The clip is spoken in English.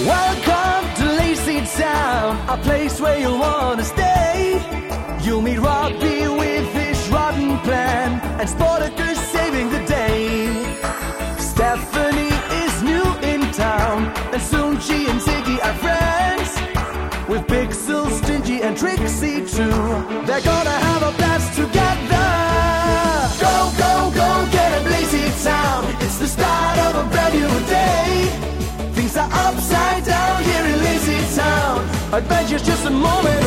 Welcome to Lazy Town, a place where you'll want to stay. You'll meet Robbie with his rotten plan, and Spartacus saving the day. Stephanie is new in town, and soon she and Ziggy are friends. With Pixel, Stingy, and Trixie too, they're gonna have a blast together. Go, go, go, get a Lazy Town. It's the start of a brand new day. Things are upside down here in Lazy Town. Adventure's just a moment